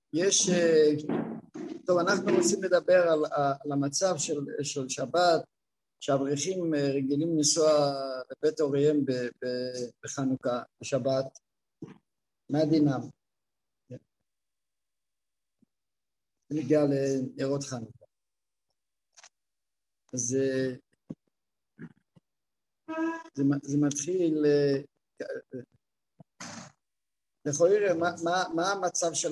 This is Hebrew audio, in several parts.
יש, טוב, אנחנו רוצים לדבר על המצב של שבת, שהאברכים רגילים לנסוע לבית הוריהם בחנוכה, בשבת. מה דינם? נגיע לנרות חנוכה. אז זה מתחיל, יכול לראה מה המצב של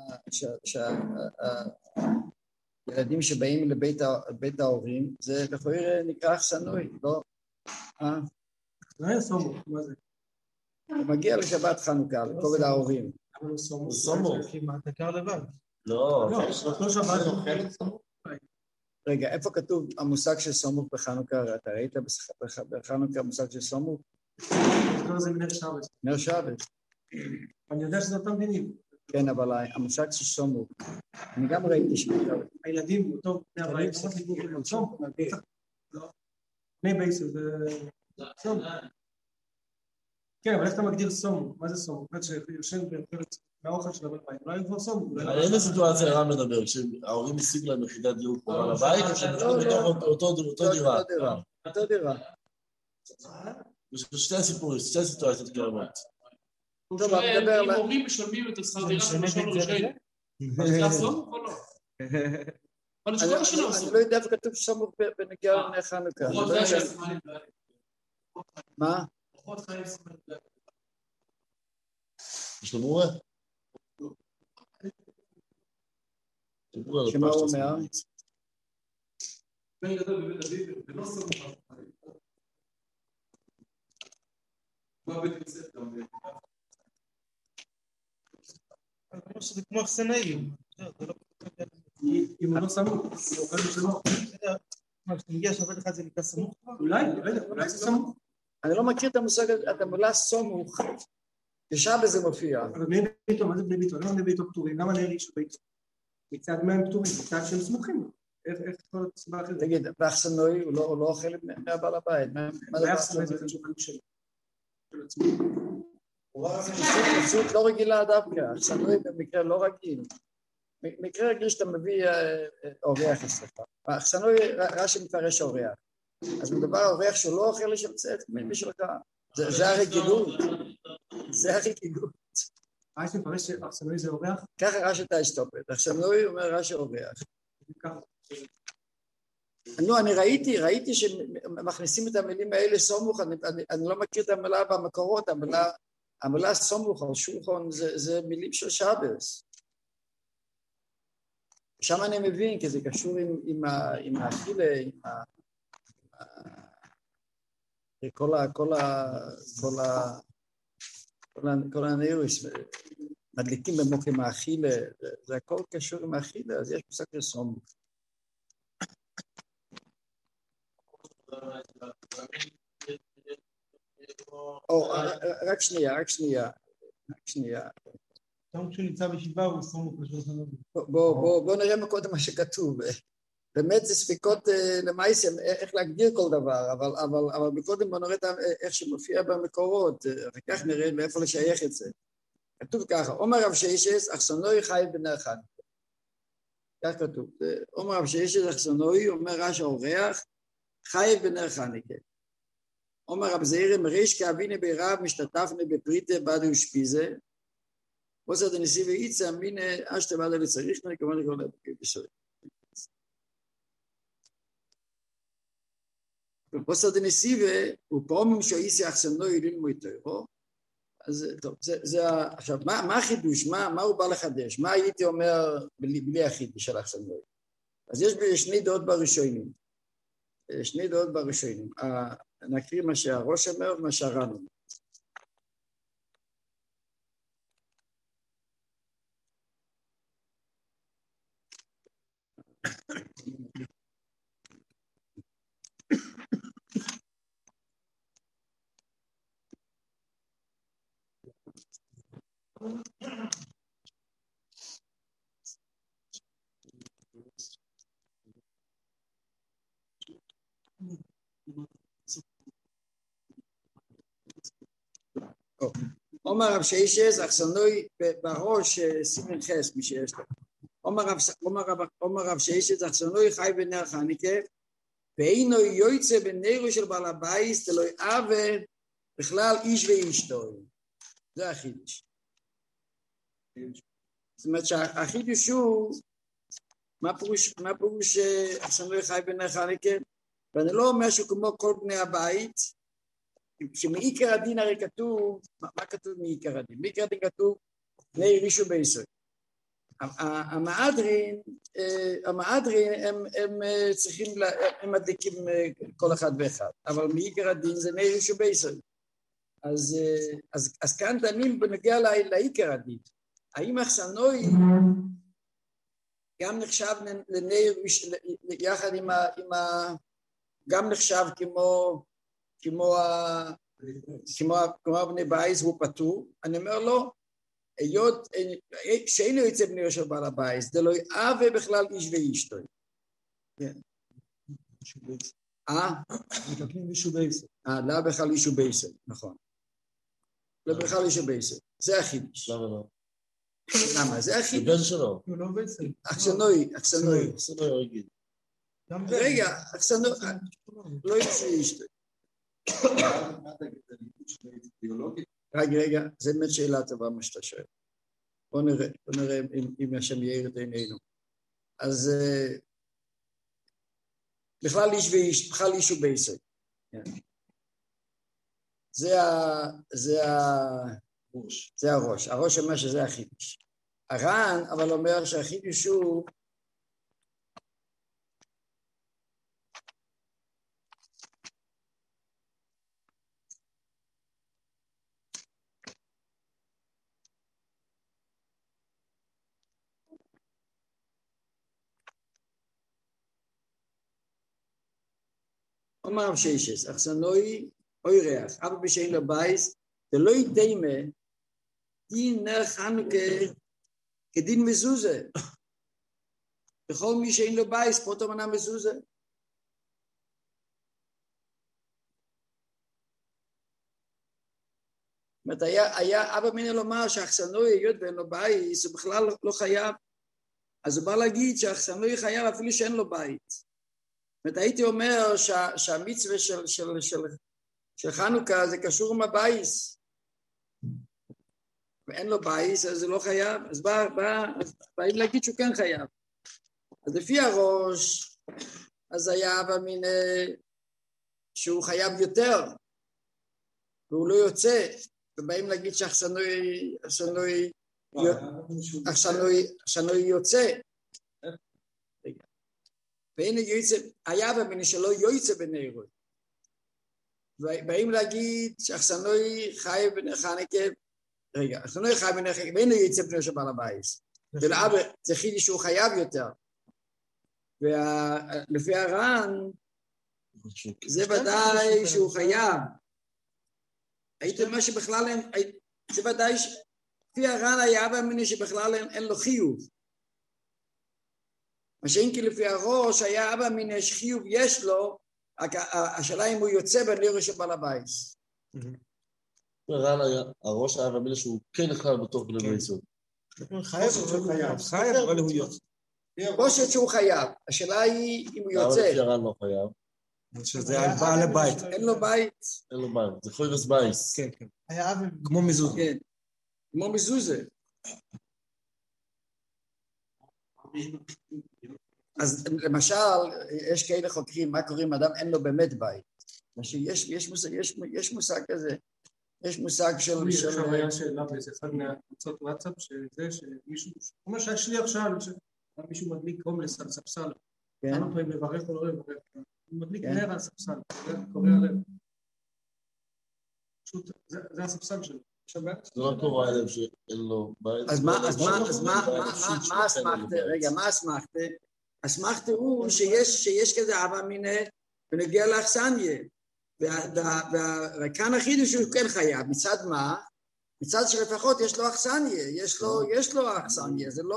הילדים שבאים לבית ההורים, זה יכול לראה נקרא אכסנוי, לא? לא היה סומוך, מה זה? הוא מגיע לשבת חנוכה, לכובד ההורים. אבל הוא סומוך. סומוך. אתה קר לבד. לא. לא שבת אוכל סומוך. רגע, איפה כתוב המושג של סומוך בחנוכה? אתה ראית בחנוכה המושג של סומוך? זה מנר שבת. נר שבת. אני יודע שזה אותם דינים. כן, אבל המושג של סומוך, אני גם ראיתי שבת. הילדים, טוב, בני הבית, סומוך. לא. בני בייסר, זה סומוך. כן, אבל איך אתה מגדיר סומוך? מה זה סומוך? שיושן ואוכלת מהאוכל של הבית, אולי הוא כבר סומוך. על איזה סיטואציה רם מדבר? כשההורים השיגו להם יחידת דיור קרובה לבית, או שהם בתוך אותו דירה? אותו דירה. יש שתי סיפורים, שתי סיטואציות קיימות. הוא שואל אם הורים משלמים את השכר דירה של ראשון ראשון. אז זה הסומוך או לא? אני לא יודע איפה כתוב סומוך בנגיע לנר חנוכה. מה? יש לו מורה? שמה הוא אומר? זה כמו אכסנאים. אם הוא לא סמוך, זה אוכל בשלום. מה, כשאתה מגיע שבת אחד זה נקרא סמוך? אולי זה סמוך. אני לא מכיר את המושג, את המילה סמוך. בשבת זה מופיע. אבל בני ביתו, מה זה בני ביתו? למה בני ביתו פטורים? למה נר איש ביתו? מצד מה הם פטורים? מצד שהם סמוכים. איך יכול להיות סיבה אחרת? תגיד, באכסנוי הוא לא אוכל מהבעל הבית. מה זה באכסנוי זה שולחן שלו. פשוט לא רגילה דווקא. אכסנוי במקרה לא רגיל. מקרה רגיל שאתה מביא אורח אצלך. באכסנוי רש"י מפרש אורח. אז מדובר אורח שהוא לא אוכל לשמצאת משלך. זה הרגילות. זה הרגילות. רש"י מפרש שאכסנוי זה אורח? ככה רש"י את האשתופת. אכסנוי אומר רש"י אורח. נו, אני ראיתי שמכניסים את המילים האלה סומוך, אני לא מכיר את המילה במקורות, המילה סומוך על שולחן זה מילים של שבס. שם אני מבין, כי זה קשור עם האכילה, עם כל הנאירוס, מדליקים במוקם האכילה, זה הכל קשור עם האכילה, אז יש מושג של סומוך. רק שנייה. גם כשנמצא בישיבה הוא סמוך לשולחן. בוא נראה קודם מה שכתוב. באמת זה ספיקות למעשה, איך להגדיר כל דבר, אבל מקודם בוא נראה איך שמופיע במקורות, וכך נראה מאיפה לשייך את זה. כתוב ככה, אומר רב ששת, אכסנוי חי בנר חנוכה. כך כתוב, אומר רב ששת, אכסנוי, אומר רש"י אורח, חי בנר חנוכה. אומר רב זעירא מריש כאביני ברב משתתפני בפריטה בדי ושפיזה, פוסר דנסיבי איצה מיני אשתה בדי וצריכני, כמובן לקרוא להם בישראל. ופוסר דנסיבי הוא פרומם שאיסי אכסנוי ללמוד תוירו, אז טוב, עכשיו, מה החידוש? מה הוא בא לחדש? מה הייתי אומר בלי החידוש של אכסנוי? אז יש שני דעות בראשונים. נקריא מה שהראש אומר ומה שהר"ן אומר. אומר רב שיישס, אכסנוי בראש סימן חס, מי שיש לו. אומר רב שיישס, אכסנוי חי בנר חניקה, ואינו יוצא בנרו של בעל הבית, דלוי אבה בכלל איש ואשתו. זה החידוש. זאת אומרת שהחידוש הוא, מה פירוש אכסנוי חי בנר חניקה? ואני לא אומר שהוא כמו כל בני הבית, שמעיקר הדין הרי כתוב, מה כתוב מעיקר הדין? מעיקר הדין כתוב, בני רישו ביסוד. המהדרין הם צריכים, הם מדליקים כל אחד ואחד, אבל מעיקר הדין זה בני רישו ביסוד. אז כאן דנים בנוגע לעיקר הדין. האם אכסנוי גם נחשב לנר יחד עם גם נחשב כמו בני בייס הוא פטור? אני אומר לו, היות שאינו יוצא בני של בעל הבייס, זה לא יאווה בכלל איש ואשתו. מתקנים אישו בייסר. לא בכלל אישו בייסר, נכון. לא בכלל אישו בייסר. זה החידוש. למה? זה החידוש. בן שלו. הוא לא בייסר. אכסנוי. רגיל. רגע, אכסנוי, לא אישו ואשתו. רגע, זה באמת שאלה טובה מה שאתה שואל. בוא נראה אם השם יאיר את עינינו. אז בכלל איש ובייסר. זה הראש. הראש אומר שזה החידוש. הר"ן אבל אומר שהחידוש הוא אומר רב שיישס, אכסנוי אוי ריח, אבא בשאין לבייס, ולא יתאמה, דין נר חנוכה כדין מזוזה. בכל מי שאין לו בייס, פרוטו מנה מזוזה. זאת אומרת, היה אבא מינה לומר שהאכסנוי היות ואין לו בייס, הוא בכלל לא חייב. אז הוא בא להגיד שהאכסנוי חייב אפילו שאין לו בית. זאת אומרת, הייתי אומר שהמצווה של חנוכה זה קשור עם הבייס. ואין לו בייס, אז זה לא חייב. אז באים להגיד שהוא כן חייב. אז לפי הראש, אז היה במין שהוא חייב יותר, והוא לא יוצא. ובאים להגיד שהאכסנוי יוצא. והנה היה במין שלא יוצא בנרות. ובאים להגיד שאכסנוי חי בני חניקה, רגע, אכסנוי חי בני חניקה, והנה יוצא בני של בעל הבייס. ולאבא זה חידי שהוא חייב יותר. ולפי הר"ן, זה ודאי שהוא חייב. הייתי אומר שבכלל זה ודאי, לפי הר"ן היה במין שבכלל אין לו חיוב. מה שאין כי לפי הראש היה אבא מן חיוב יש לו, השאלה אם הוא יוצא בנר של בעל הבייס. הראש היה במילה שהוא כן נכלל בתוך בני בייסות. חייב, אבל הוא יוצא. ראש שהוא חייב, השאלה היא אם הוא יוצא. אבל לפי הר"ן לא חייב. שזה על בעל הבית. אין לו בית. אין לו בית, זה חויבס בייס. כן, כן. כמו מזוזה. כן, כמו מזוזה. אז למשל, יש כאלה חוקרים, מה קוראים אדם אין לו באמת בית. יש מושג כזה, יש מושג של... עכשיו היה שאלה באיזה אחד מהקבוצות וואטסאפ, שזה שמישהו, כמו שהשליח שאל, מישהו מדליק הומלס על ספסל, כמה פעמים לברך או לא לברך, הוא מדליק נר על ספסל, קורא הלב. פשוט, זה הספסל שלו. זה לא קורא הלב שאין לו בית. אז מה אסמכת? רגע, מה אסמכת? אסמכת הוא שיש כזה אבא מיני ונגיע לאכסניה. וכאן החידוש הוא כן חייב. מצד מה? מצד שלפחות יש לו אכסניה. יש לו אכסניה. זה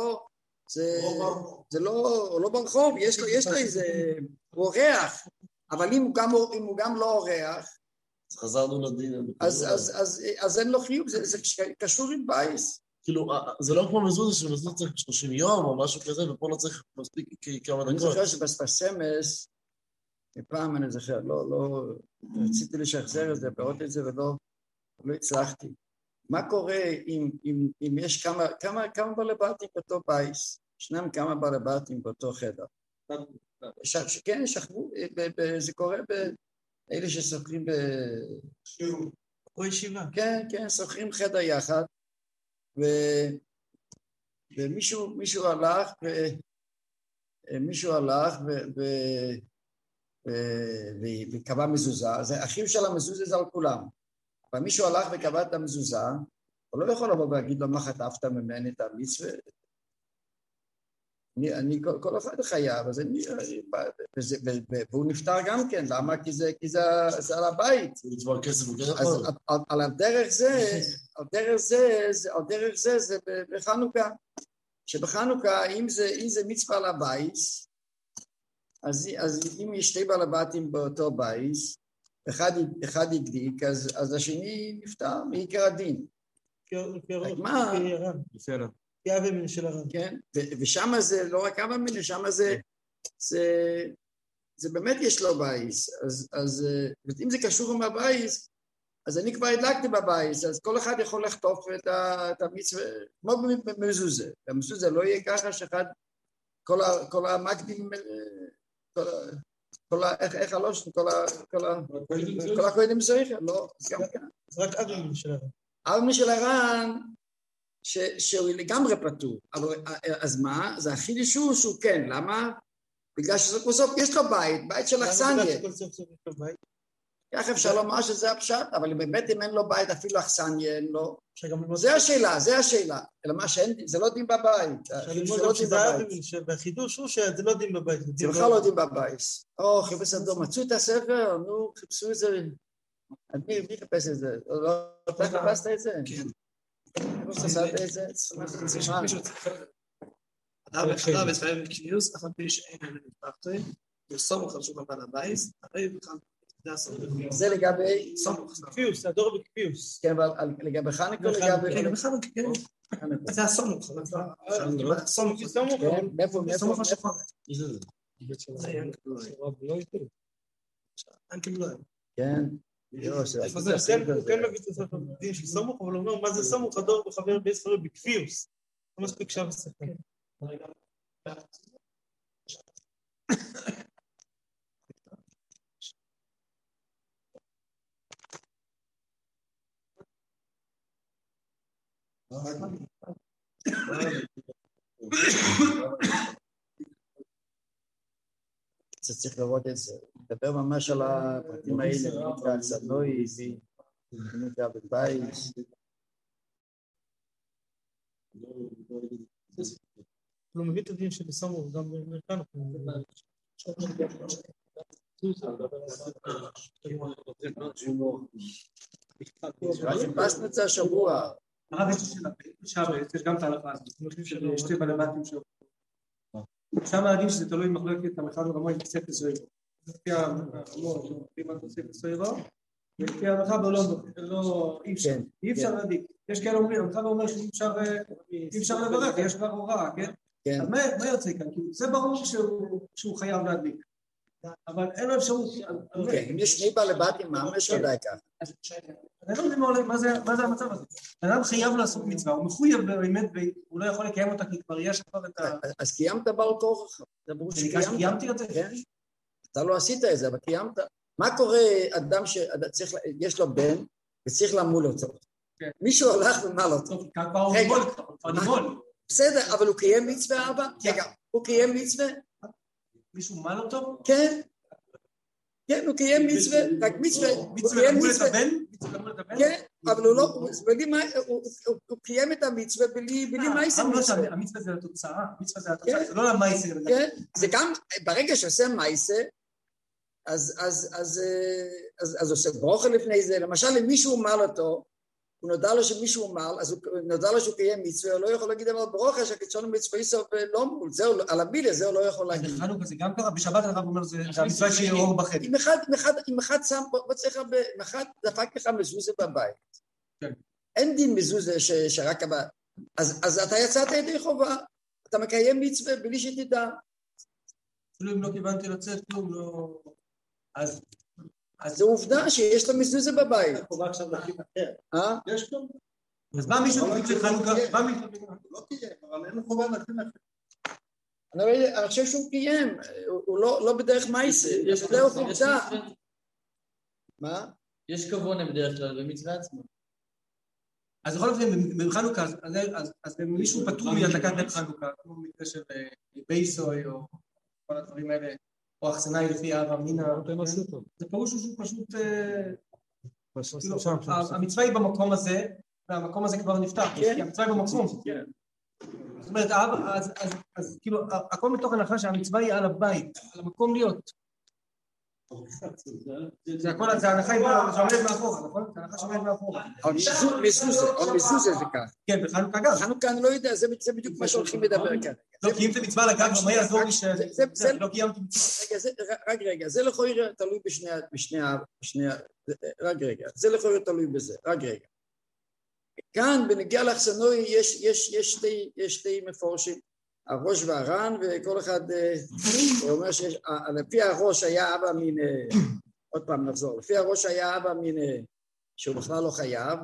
לא ברחוב. יש לו איזה... הוא אורח. אבל אם הוא גם לא אורח, אז חזרנו לדין. אז אין לו חיוב, זה קשור עם בייס. כאילו, זה לא כמו מזוזה, שמזוזה צריך 30 יום או משהו כזה, ופה לא צריך מספיק כמה דקות. אני זוכר שבספסמס, מפעם אני זוכר, לא, רציתי לשחזר את זה, פרוט את זה, ולא הצלחתי. מה קורה אם יש כמה בעלי בתים באותו בייס? ישנם כמה בעלי בתים באותו חדר. כן, שכבו, זה קורה באלה ששוכרים או ישיבה. כן, שוכרים חדר יחד, ומישהו הלך וקבע מזוזה, אז האחיו של המזוזה זה על כולם. אבל מישהו הלך וקבע את המזוזה, הוא לא יכול לבוא ולהגיד לו מה חטפת ממני את המצווה. אני כל אחד חייב, והוא נפטר גם כן, למה? כי זה על הבית. אז על דרך זה בחנוכה. שבחנוכה, אם זה מצווה על הבית, אז אם יש שתי בעלי בתים באותו בית, אחד יגדיק, אז השני נפטר מעיקר הדין. מה? בסדר. כאב אמין של הרב. כן, ושם זה לא רק אב אמין, שם זה באמת יש לו בייס, אז אם זה קשור עם הבייס, אז אני כבר הדלקתי בבייס, אז כל אחד יכול לחטוף את המצווה, כמו במזוזה. במזוזה לא יהיה ככה שאחד, כל המקדים, איך הלושן, כל הכהנים זריחה, לא, זה גם כאן. זה רק אב אמין של הרב. אב אמין של הרב, שהוא לגמרי פטור, אז מה? זה הכי לישור שהוא כן, למה? בגלל בסוף יש לו בית של אכסניה. כך אפשר לומר שזה הפשט, אבל באמת אם אין לו בית, אפילו אכסניה אין לו. זה השאלה. אלא מה זה לא דין בבית. והחידוש הוא שזה לא דין בבית. זה בכלל לא דין בבית. חיפש הדור, מצאו את הספר, נו, חיפשו את זה. מי חיפש את זה? אתה חיפשת את זה? כן. אדם מספרים בקניוס, אף על פי שאין אלה נפתחתו, וסומך על שוק הבן הבייס, הרי בכלל זה לגבי קפיוס, הדור בקפיוס. כן, אבל לגבי חנוכה או לגבי... כן, בחנוכה, כן. זה הסומך. סומך? מאיפה? סומך השחור. זה ינקל בלויים. כן. הוא כן מביא את הספר בדין של סומך, אבל הוא אומר, מה זה סומך? הדור בחבר בישראל בקפיוס. לא מספיק שם הספר. צריך לראות את זה. לדבר ממש על הפרטים האלה, נקרא צנוי, נקרא בבייס. הוא מביא את הדין של סומך גם באמריקן. חיפשנו את זה השבוע. הרב יש גם את ההלכה הזאת, אני חושב של שתי בעלי בתים שלו. שם להגיד שזה תלוי מחלוקת המחד ורמוי כסף לסוירו. לפי המור, לפי מה כסף לסוירו, ולפי המחד לא אי אפשר להדיק. יש כאלה אומרים, המחד אומר שאי אפשר לברך, יש כבר הוראה, כן? אז מה יוצא כאן? זה ברור שהוא חייב להדיק. אבל אין לו אפשרות... כן, אם יש שני בעלי בתים, מה יש ודאי ככה? אני לא יודע מה זה המצב הזה. אדם חייב לעשות מצווה, הוא מחויב באמת, הוא לא יכול לקיים אותה, כי כבר יש כבר את ה... אז קיימת בעל כורח. זה ברור שקיימתי את זה? כן. אתה לא עשית את זה, אבל קיימת. מה קורה אדם שיש לו בן, וצריך למול אותו? מישהו הלך ומל אותו. בסדר, אבל הוא קיים מצווה אבא? רגע, הוא קיים מצווה? מישהו מל אותו? כן. כן, הוא קיים מצווה, רק מצווה, הוא קיים מצווה. כן, אבל הוא לא, הוא קיים את המצווה בלי מייסר מצווה. המצווה זה התוצאה, זה לא למייסר. כן, זה גם, ברגע שעושה מייסר, אז עושה ברוכה לפני זה, למשל אם מישהו מל אותו, הוא נודע לו שמישהו מל, אז הוא נודע לו שהוא קיים מצווה, הוא לא יכול להגיד אבל ברוכה שהקדשנו מצווה איסוף לא מול, זהו, על המילה זה הוא לא יכול להגיד. בחנוכה זה גם קרה, בשבת הרב אומר זה המצווה שיהיה אור בחדר. אם אחד שם, אם אחד דפק לך מזוזה בבית, כן. אין דין מזוזה שרק הבא, אז אתה יצאת ידי חובה, אתה מקיים מצווה בלי שתדע. אפילו אם לא כיוונתי לצאת, כלום לא... אז זו עובדה שיש לו מזוזה בבית. חובה עכשיו להקים אחר. יש לו? אז מה מישהו תגיד לחנוכה? לא קיים, אבל אין לו חובה להקים אחר. אני חושב שהוא קיים, הוא לא בדרך מייסה, יש בדרך עובדה. מה? יש כוונה בדרך כלל במצווה עצמה. אז בכל אופן, בחנוכה, אז מישהו פטור מהדלקת נר חנוכה, כמו במקרה של בייסוי או כל הדברים האלה, או אכסנאי לפי אב אמינא, זה פירוש שהוא פשוט, המצווה היא במקום הזה, והמקום הזה כבר נפתח, כי המצווה היא במקום. זאת אומרת, אז כאילו, הכל מתוך הנחה שהמצווה היא על הבית, על המקום להיות. זה הכל, זה ההנחה שעומדת מאחורה, נכון? זה ההנחה שעומדת מאחורה. מזוזה זה כך. כן, בחנוכה גם. חנוכה אני לא יודע, זה בדיוק מה שהולכים לדבר כאן. לא, כי אם זה מצווה לגב, מה יעזור לי שלא קיימתי מצווה? רק רגע, זה לכל יראה תלוי בשני, רק רגע, זה לכל יראה תלוי בזה, רק רגע. כאן בנגיע לאכסנוי יש שתי מפורשים, הראש והר"ן, וכל אחד אומר שלפי הראש היה אבא מין, עוד פעם נחזור, לפי הראש היה אבא מין שהוא בכלל לא חייב,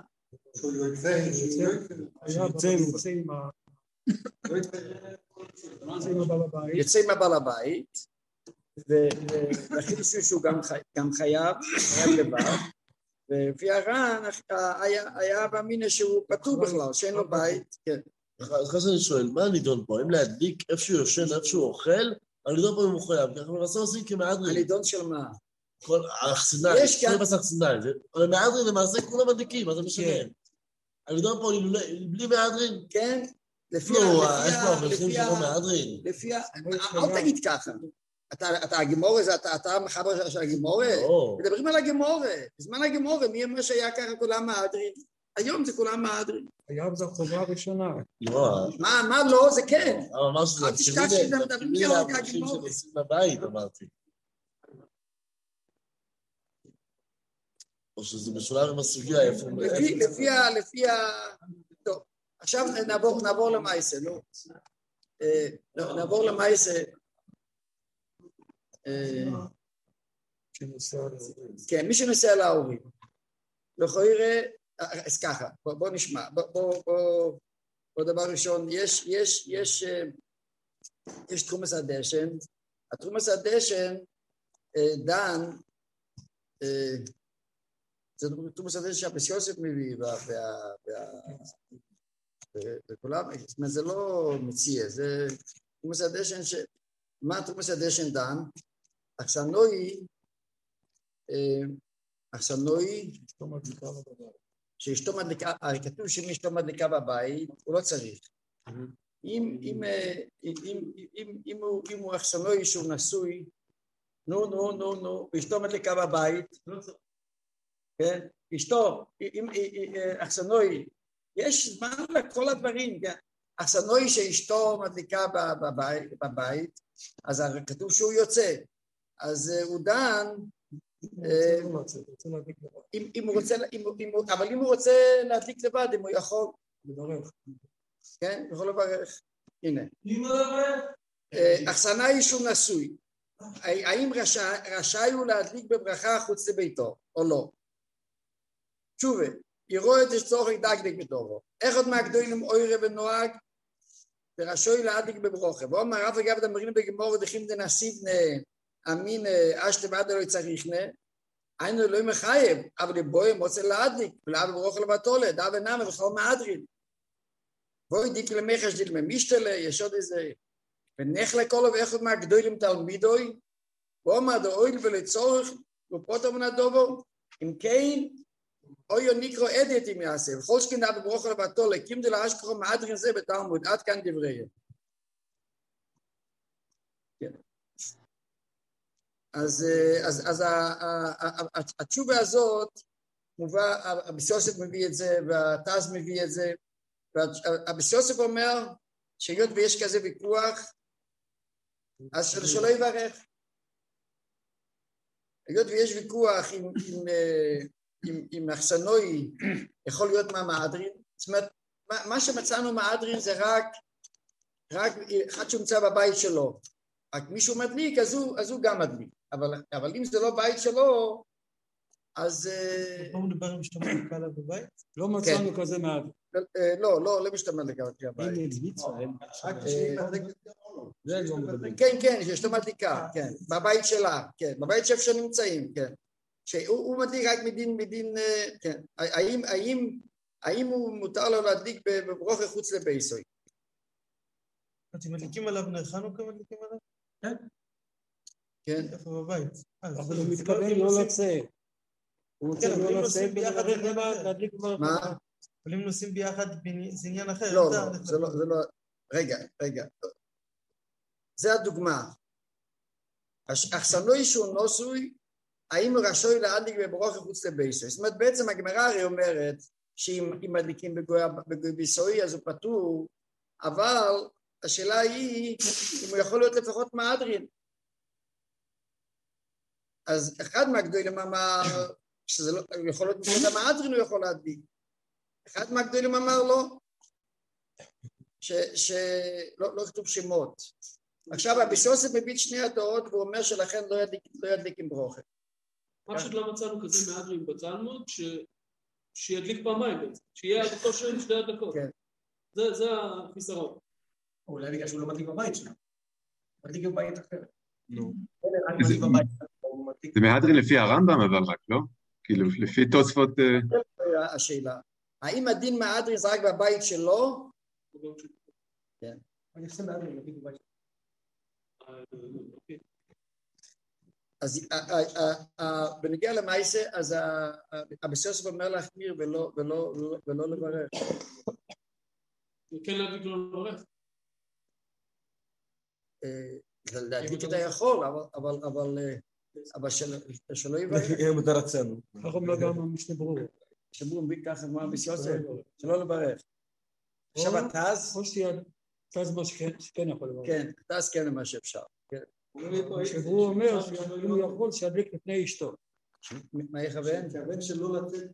יצא עם הבעל הבית, והחידוש שהוא גם חייב לבד, ולפי הר"ן היה אבא מין שהוא פטור בכלל, שאין לו בית, כן. אז אני שואל, מה הנידון פה? אם להדליק איפה שהוא יושן, איפה שהוא אוכל, הנידון פה הוא מחויב, כי אנחנו מנסים עושים כמהדרין. הנידון של מה? כל האכסנאי, זה בס אכסנאי, אבל מהדרין למעשה כולם מדליקים, מה זה משנה? הנידון פה בלי מהדרין? כן, לפי אל תגיד ככה. אתה הגימורה, אתה המחבר של הגימורה? מדברים על הגימורה, בזמן הגימורה, מי אמר שהיה ככה כולם מהדרין? היום זה כולם מהדרין. היום זו חובה ראשונה. מה לא? זה כן. אבל אמר שזה תשכילי לאברכים שנוסעים לבית, אמרתי. או שזה משולב עם הסוגיה, איפה... לפי טוב, עכשיו נעבור למעשה, נו. נעבור למעשה. כן, מי שנוסע להורים. לכל יראה, אז ככה, בוא נשמע, בוא דבר ראשון, יש תרומס הדשן, התרומס הדשן דן, זה תרומס הדשן שהפס יוסף מביא, וכולם, זאת אומרת, זה לא מציע, זה תרומס הדשן, מה תרומס הדשן דן? אכסנוי, שאשתו מדליקה, הרי כתוב שאם אשתו מדליקה בבית, הוא לא צריך. אם הוא אכסנוי שהוא נשוי, ואשתו מדליקה בבית, כן? אשתו, אכסנוי, יש זמן לכל הדברים, אכסנוי שאשתו מדליקה בבית, אז כתוב שהוא יוצא, אז הוא דן, אבל אם הוא רוצה להדליק לבד, אם הוא יכול לברך, כן? יכול לברך, הנה. אכסנאי שהוא נשוי, האם רשאי הוא להדליק בברכה חוץ לביתו, או לא? תשובה, יראו את צורך להדליק בתורו, איך עוד מהגדולים אוירה ונוהג, ורשאי להדליק בברוכה, ואומר רב אגב דמרינו בגמור ודחים דנסיבנה, אמין אשתבד לא צריכנה, היינו לא מחייב, אבל בואי מוצא להדליק, ולאב ברוך לבטולה, דא ונאמה וכל מהדרין. בואי דיק למחש דיל ממישתלה, יש עוד איזה, ונך לכל ואחד מהגדולים תלמידוי, ואומר דאויל ולצורך, ופוטר מן הדובו, אם כן, אוי נקרו עדת אם יעשה, וכל שכן דא ברוך לבטולה, קים דלה אשכחו מהדרין זה בתלמוד, עד כאן דבריהם. אז התשובה הזאת מובא, אביס יוסף מביא את זה, והטז מביא את זה, ואביס יוסף אומר, שהיות ויש כזה ויכוח, אז שלא יברך. היות ויש ויכוח אם אכסנוי יכול להיות מהמהדרין, זאת אומרת, מה שמצאנו מהמהדרין זה רק אחד שנמצא בבית שלו. רק מישהו מדליק, אז הוא גם מדליק. אבל אם זה לא בית שלו, אז... לא מדבר עם משתמע לקהל בבית? לא מצאנו כזה מהדרין. לא משתמע לקהל בבית. כן, שיש לו מדליקה, כן. בבית שלה, כן. בבית שאיפה שנמצאים, כן. שהוא מדליק רק מדין, כן. האם הוא מותר לו להדליק בברוכי חוץ לבייסוי? אתם מדליקים עליו נר חנוכה מדליקים עליו? כן. כן. איפה בבית? אבל הוא מתכוון לא לצאת. הוא רוצה לא לצאת ולהדליק כבר... מה? אבל אם נוסעים ביחד זה עניין אחר. לא, זה לא... רגע. זה הדוגמה. אכסנוי שהוא נוסוי, האם הוא רשוי להדליק בברוכי חוץ לבייסוי? זאת אומרת, בעצם הגמרא הרי אומרת שאם מדליקים בגוי ביסוי אז הוא פטור, אבל השאלה היא אם הוא יכול להיות לפחות מהדרין. אז אחד מהגדולים אמר שזה לא, הוא יכול להיות לפחות המהדרין, הוא יכול להדליק. אחד מהגדולים אמר לא, שלא כתוב שמות. עכשיו אביס יוסף מביא שני הדעות והוא אומר שלכן לא ידליק עם ברוכה. מה שלא מצאנו כזה מהדרין בתלמוד, שידליק פעמיים בעצם, שיהיה עד אותו שם 2 דקות. זה החיסרון. אולי בגלל שהוא לא מדליק בבית שלנו. מדליק בבית אחר. זה מהדרין לפי הרמב"ם אבל רק, לא? כאילו, לפי תוספות... השאלה, האם הדין מהדרין זה רק בבית שלו? כן. אני חושב מהדרין מדליק בבית שלו. אז בנגיע למעשה, אז אביס יוסף אומר להחמיר ולא לברך. כן להדליק לא לברך. להדליק אתה יכול, אבל שלא יברך. יהיה מדרצנו. איך אומר גם המשנה ברור. שברו מביא ככה כמו אביס יוסף, שלא לברך. עכשיו התז? או שתז מה שכן יכול לברך. כן, תז כן מה שאפשר. שהוא אומר שאם הוא יכול שידליק לפני אשתו. מה יכוון? שהבן שלא לצאת...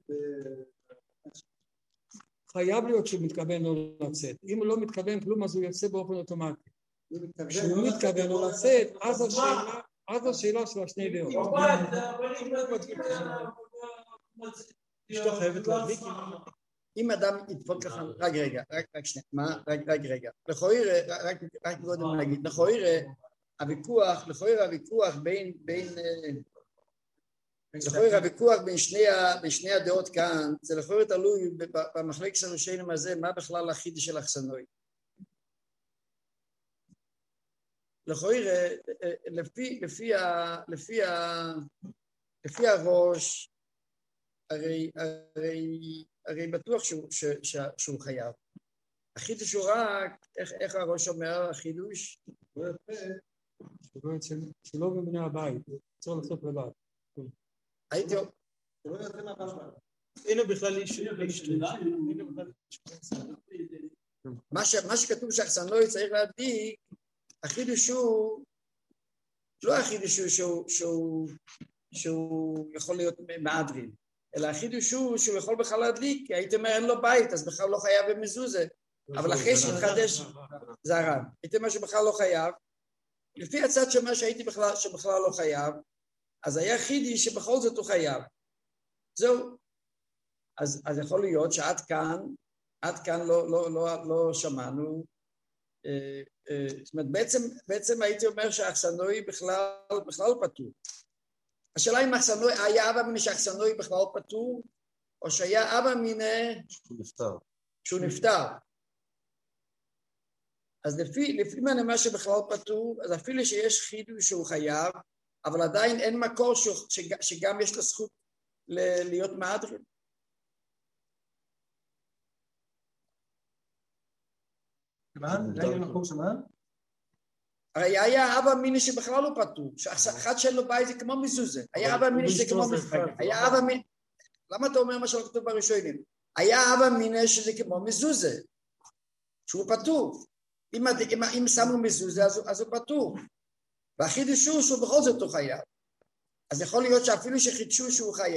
חייב להיות שהוא מתכוון לא לצאת. אם הוא לא מתכוון כלום אז הוא יוצא באופן אוטומטי. כשהוא מתכוון לא לצאת, אז השאלה של השני דעות. אשתו חייבת להדליק. אם אדם ידפוק לך, רק רגע, רק קודם להגיד, הוויכוח בין שני הדעות כאן, זה לכאורה תלוי במחלק של ראשונים הזה, מה בכלל החידוש של אכסנוי. לכאורה, לפי הראש, הרי בטוח שהוא חייב. החידוש הוא רק, איך הראש אומר, החידוש? שלא בבני הבית, צריך לעשות לבד. הייתי... הנה בכלל איש... מה שכתוב שאכסנוי צריך להדליק, החידוש הוא, לא החידוש שהוא יכול להיות מהדרין, אלא החידוש הוא שהוא יכול בכלל להדליק, כי הייתי אומר אין לו בית, אז בכלל לא חייב במזוזה, אבל אחרי שהתחדש, זה הר"ן, הייתי אומר שבכלל לא חייב, לפי הצד שמה שהייתי שבכלל לא חייב, אז היה חידוש שבכל זאת הוא חייב, זהו, אז יכול להיות שעד כאן לא שמענו, זאת אומרת, בעצם הייתי אומר שהאכסנוי בכלל פטור. השאלה אם היה אבא מיני שהאכסנוי בכלל פטור, או שהיה אבא מיני שהוא נפטר. אז לפי מה נאמר שבכלל פטור, אז אפילו שיש חידוש שהוא חייב, אבל עדיין אין מקור שגם יש לו זכות להיות מהדרין. הרי היה אבא מיני שבכלל לא פטור, שאחד שאין לו בית זה כמו מזוזה, היה אבא מיני שזה כמו מזוזה, היה אבא מיני, למה אתה אומר מה שלא כתוב בראשונים? היה אבא מינה שזה כמו מזוזה, שהוא פטור. אם שמו מזוזה, אז הוא פטור. והחידוש הוא שהוא בכל זאת הוא חייב. אז יכול להיות שאפילו שחידשו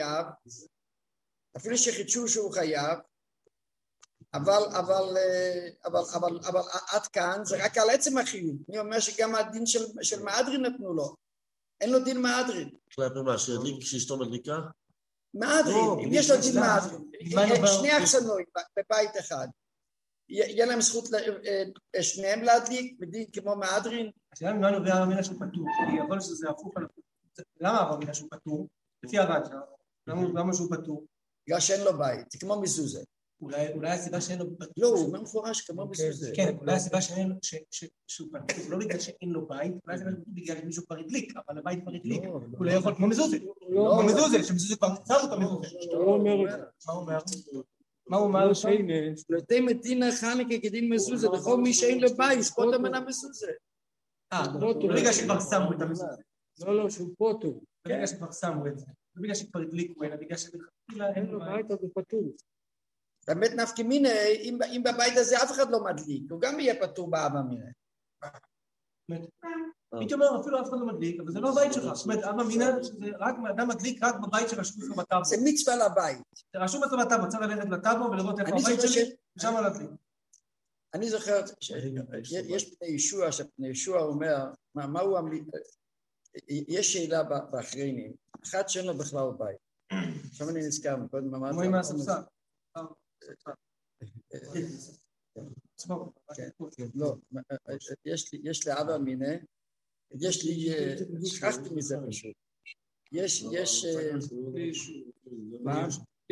שהוא חייב, אבל עד כאן זה רק על עצם החיוב. אני אומר שגם הדין של מהדרין נתנו לו. אין לו דין מהדרין. כלפי מה, שידליק כשאשתו מדליקה? מהדרין, אם יש לו דין מהדרין. שני אכסנויים בבית אחד. יהיה להם זכות שניהם להדליק, בדין כמו מהדרין. השאלה ממה נובע המילה שהוא פטור, כי יכול להיות שזה הפוך על הפוך. למה המילה שהוא פטור? לפי הר"ן, למה שהוא פטור? בגלל שאין לו בית, זה כמו מזוזה. אולי הסיבה שאין לו פטור. לא, הוא אומר מפורש כמו מזוזה. כן, אולי הסיבה שהוא פטור, לא בגלל שאין לו בית, אולי זה בגלל שמישהו כבר הדליק, אבל הבית כבר הדליק. הוא לא יכול כמו מזוזה. כמו מזוזה, שמזוזה כבר נצר אותו מזוזה. מה הוא אומר? לא מתין חנוכה כדין מזוזה, לכל מי שאין לו בית, ספות המנה מזוזה. לא בגלל שכבר שמו את המזוזה. לא, שהוא פוטור. לא בגלל שכבר שמו את זה. לא בגלל שכבר הדליקו, אלא בגלל אין לו בית, אז הוא פטור. באמת נפקא מינה, אם בבית הזה אף אחד לא מדליק, הוא גם יהיה פטור באבא מינה. הייתי אומר, אפילו אף אחד לא מדליק, אבל זה לא הבית שלך. זאת אומרת, אבא מינה, אדם מדליק רק בבית שרשום אצלו בטאבו. זה מצווה לבית. זה רשום אצלו בטאבו, צריך ללכת לטאבו ולראות איפה הבית שלי, ושם להדליק. אני זוכר, יש פני ישוע, שפני ישוע אומר, מהו יש שאלה באחריינים, אחד שאין לו בכלל בית. עכשיו אני נזכר, קודם ממש... כמו עם הספסל. לא, יש לי אבא מינה, יש לי, שכחתי מזה פשוט. יש, מה?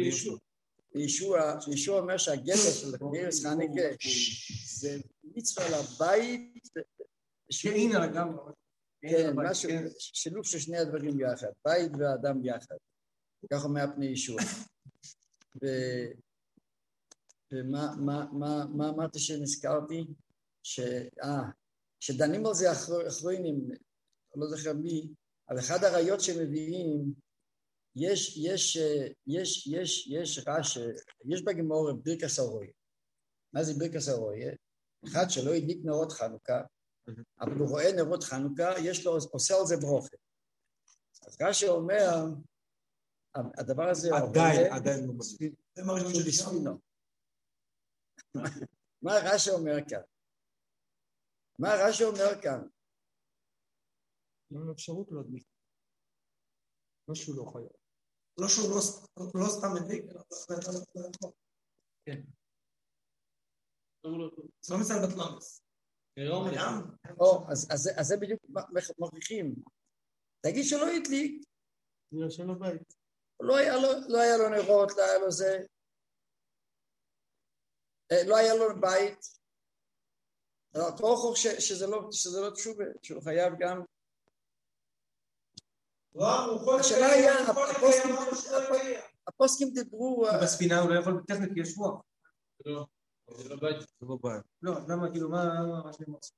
ישוע אומר שהגדר של נרס חנוכה זה מצווה לבית. שאין על הגמרי. כן, משהו, שילוב של שני הדברים יחד, בית ואדם יחד. כך אומר פני ישוע. ומה אמרתי שנזכרתי? שדנים על זה אחרונים, לא זוכר מי, על אחד הראיות שמביאים, יש רש"י, יש בגמרא ברכת הרויה. מה זה ברכת הרויה? אחד שלא הדליק נרות חנוכה, אבל הוא רואה נרות חנוכה, עושה על זה ברוכה. אז רש"י אומר, הדבר הזה... עדיין לא מספיק. שהוא בספינו. מה רש"י אומר כאן? לא לו אפשרות להדליק. לא שהוא לא חייב. לא שהוא לא סתם מדליק, כן. זה לא מסל בטלנס. אז זה בדיוק מוכיחים. תגיד שלא הדליק. בגלל שאין לו בית. לא היה לו נרות, לא היה לו זה. לא היה לו בית. תוכח שזה לא תשובה, שהוא חייב גם. השאלה היה, הפוסקים דיברו... בספינה הוא לא יכול טכנית כי יש רוח. זה לא בית. לא, למה כאילו, מה שאתם עושים?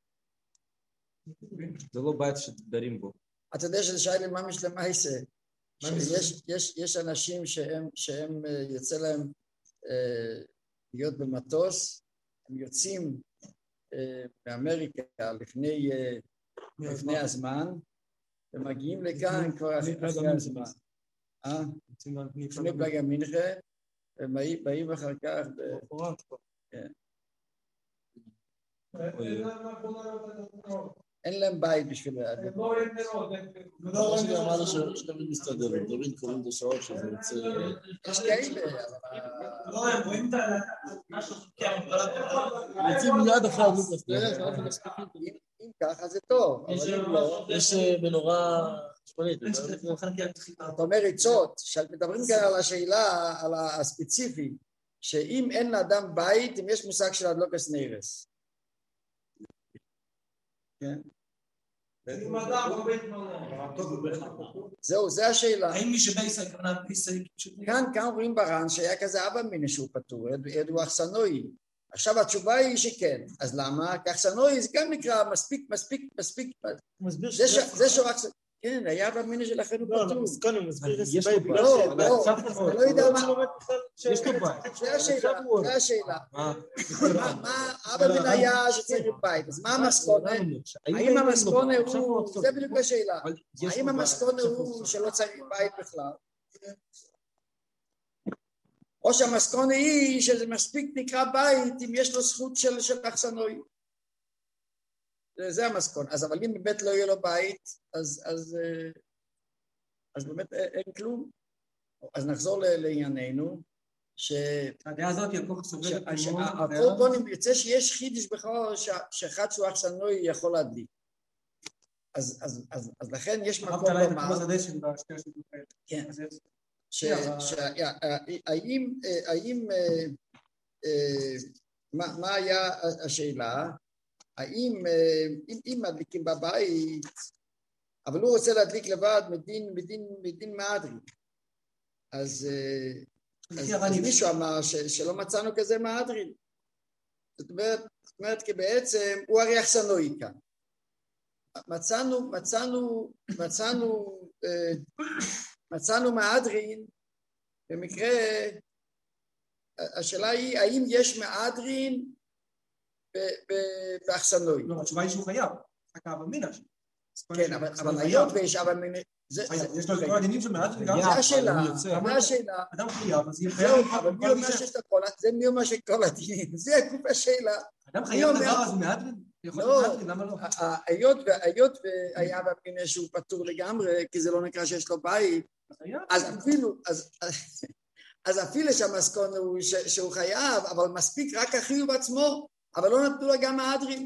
זה לא בית שדרים בו. אתה יודע שזה שייך לממש למעשה. יש אנשים שהם יוצא להם להיות במטוס, הם יוצאים מאמריקה לפני הזמן, ומגיעים לכאן כבר אחרי הזמן. לפני פלג המנחה, ובאים אחר כך... אין להם בית בשביל... לא שלי אמרנו שתמיד מסתדר, תמיד קוראים את השעות שזה יוצא... יש כאלה, לא, הם רואים את משהו יוצאים מיד אחרי הדוק, אם ככה זה טוב, אבל אם לא... יש מנורה שמונית. אתה אומר ריצות, מדברים כאן על השאלה, על הספציפי, שאם אין לאדם בית, אם יש מושג של הדלוקס נרס. כן? זהו, זה השאלה. האם מי שבייסה כמובן בייסה... כאן רואים ברן שהיה כזה אבא מיני שהוא פטור, ידוע אכסנוי. עכשיו התשובה היא שכן, אז למה? כי אכסנוי זה גם נקרא מספיק, זה שהוא אכסנוי. כן, היה במיניה שלכן הוא לא, פטור. מסכון, הוא מסביר יש סיבה. פה לא, לא יודע מה. יש פה בית. זה השאלה. אבא בן היה שצריך בית, אז מה המסקונה? האם המסקונה הוא, זה בדיוק השאלה, האם המסקונה הוא שלא צריך בית בכלל? או שהמסקונה היא שזה מספיק נקרא בית אם יש לו זכות של אכסנוי. זה המסקונה. אז אבל אם באמת לא יהיה לו בית, אז באמת אין כלום. אז נחזור לענייננו, הדעה הזאת היא כל כך סובלת הקורבונים יוצא שיש חידוש בכלל שאחד שהוא אכסנוי יכול להדליק. אז לכן יש מקום לומר, כן, האם מה היה השאלה? האם אם מדליקים בבית, אבל הוא רוצה להדליק לבד מדין מהדרין, אז מישהו אמר שלא מצאנו כזה מהדרין. זאת אומרת כי בעצם הוא הרי אכסנוי כאן. מצאנו מהדרין, במקרה השאלה היא האם יש מהדרין באכסנוי. לא, התשובה היא שהוא חייב, רק אבא מינה. כן, אבל היות ויש אבא מינה, יש לו את כל הדינים של מהדרין גם. זה השאלה, אדם חייב, אז יהיה זהו, אבל מי אומר שיש את הכל, זה מי אומר שכל הדינים, זה הגוף השאלה. אדם חייב דבר אז מהדרין? לא, היות והיה אבא מינה שהוא פטור לגמרי, כי זה לא נקרא שיש לו בית, אז אפילו שהמסקונה הוא שהוא חייב, אבל מספיק רק החיוב עצמו, אבל לא נתנו לו גם מהדרין.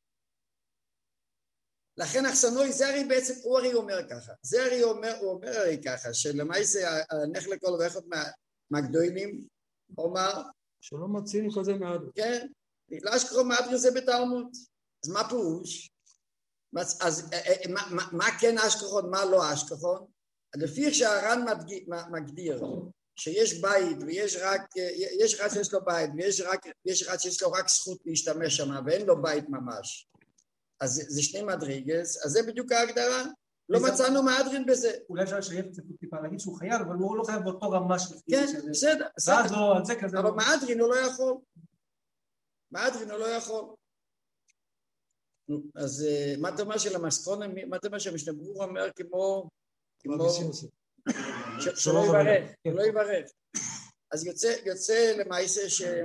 לכן אכסנוי, זה הרי בעצם, הוא הרי אומר ככה, הוא אומר הרי ככה, שלמעשה הנך לכל ואחד מהגדולים, אומר, שלא מציעים כזה מהדרין. כן, בגלל שקורא מהדרין זה בתלמוד, אז מה פירוש? אז מה כן אשכחון, מה לא אשכחון? לפי שהר"ן מגדיר, שיש בית ויש רק, יש אחד שיש לו בית ויש אחד שיש לו רק זכות להשתמש שם ואין לו בית ממש, אז זה שני מדרגס, אז זה בדיוק ההגדרה, לא מצאנו מהדרין בזה. אולי אפשר לשייך את זה טיפה, להגיד שהוא חייב, אבל הוא לא חייב באותו רמה של... כן, בסדר. ואז לא, על זה כזה... אבל מהדרין הוא לא יכול. מהדרין הוא לא יכול. אז מה אתה אומר של המסקונה, מה אתה אומר שהמשנה ברורה אומר כמו... שלא יברך, לא יברך. אז יוצא למעשה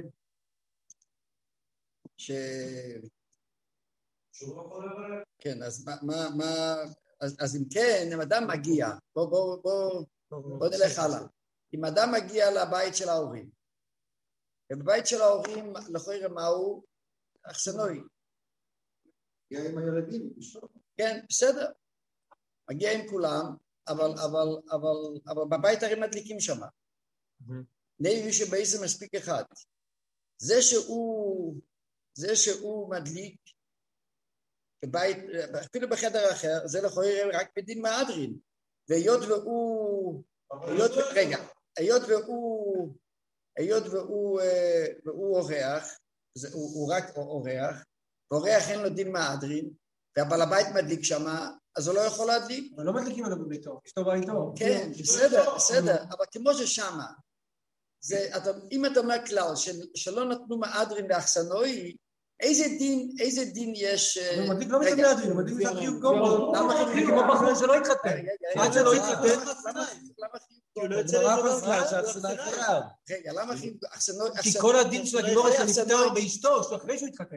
כן, אז אז אם כן, אם אדם מגיע, בוא נלך הלאה. אם אדם מגיע לבית של ההורים, ובבית של ההורים, לכאורה מהו? אכסנוי. מגיע עם הילדים. כן, בסדר. מגיע עם כולם, אבל בבית הרי מדליקים שם. נהיה שבעצם מספיק אחד. זה שהוא מדליק בבית, אפילו בחדר אחר, זה לכאורה רק בדין מהדרין. והיות והוא אורח, הוא רק אורח, ואורח אין לו דין מהדרין, והבעל הבית מדליק שמה, אז הוא לא יכול להדליק. אבל לא מדליקים עליו בביתו, אשתו ביתו. כן, בסדר, אבל כמו ששמה, אם אתה אומר כלל שלא נתנו מהדרין לאכסנוי, איזה דין יש... הוא מדליק לא מצד מהדרין, הוא מדליק מצד חיוב גומר. למה חיוב כמו בחור שלא התחתן? עד שלא התחתן? כי הוא לא יוצא לדבר שהאכסנאי חייב. רגע, למה חיוב אכסנוי? כי כל הדין של הגימורת שנפטר באשתו, שאחרי שהוא התחתן.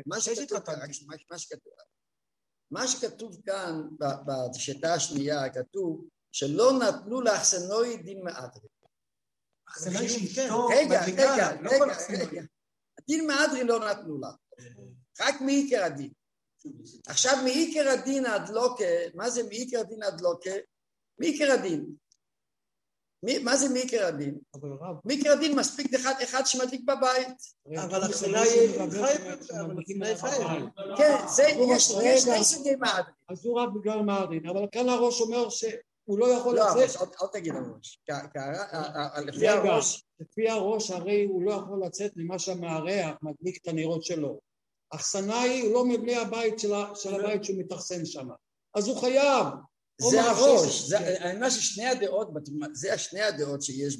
מה שכתוב כאן, בשיטה השנייה, כתוב שלא נתנו לאכסנוי דין מהדרין. אכסנאי שאשתו רגע. הדין מהדרין לא נתנו לה. רק מעיקר הדין. עכשיו מעיקר הדין עד לוקה, מה זה מעיקר הדין עד לוקה? מעיקר הדין. מה זה מעיקר הדין? מעיקר הדין מספיק אחד שמדליק בבית. אבל אכסנאי חייב. כן, יש שני סוגי מהדרין. אז הוא רק בגלל מהדרין, אבל כאן הראש אומר שהוא לא יכול לצאת. לא, אל תגיד הראש. לפי הראש הרי הוא לא יכול לצאת ממה שהמארח מדליק את הנרות שלו. אכסנאי הוא לא מבני הבית של הבית שהוא מתאכסן שם. אז הוא חייב. זה הראש, מה ששני הדעות, זה השני הדעות שיש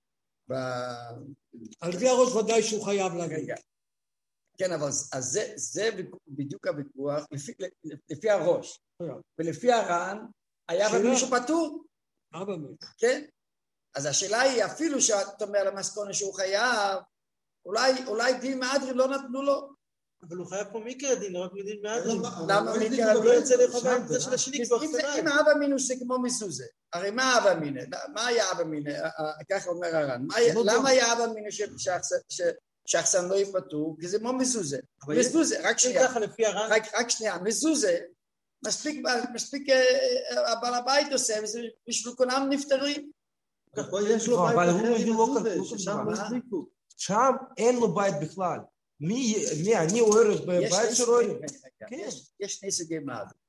על פי הראש ודאי שהוא חייב להגיד. כן, אבל זה בדיוק הוויכוח, לפי הראש. ולפי הר"ן, היה במישהו פטור. כן? אז השאלה היא, אפילו שאתה אומר למסקונה שהוא חייב, אולי דין מהדרין לא נתנו לו. אבל הוא חייב פה מיקר דין, לא רק מדין מהדרין. למה מיקר דין? לא יוצא לחובה עם זה של השני כבר חסנאי. אם האבא מינו זה כמו מזוזה. הרי מה אבא מינה? מה היה אבא מינה? ככה אומר הר"ן. למה היה אבא מינה שהחסן לא יפתור? כי זה כמו מזוזה. מזוזה, רק שנייה. מזוזה, מספיק הבעל הבית עושה, בשביל כולם נפטרים. אבל הוא שם אין לו בית בכלל. אני עורף בבית שלו? יש שני סוגי מהדרין.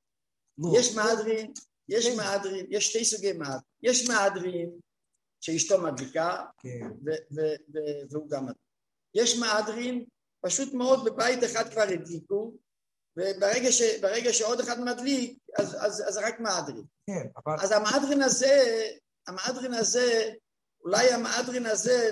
יש שתי סוגי מהדרין. יש מהדרין שאשתו מדליקה, והוא גם מדליק. יש מהדרין, פשוט מאוד בבית אחד כבר הדליקו, וברגע שעוד אחד מדליק, אז רק מהדרין. אז המהדרין הזה, אולי המהדרין הזה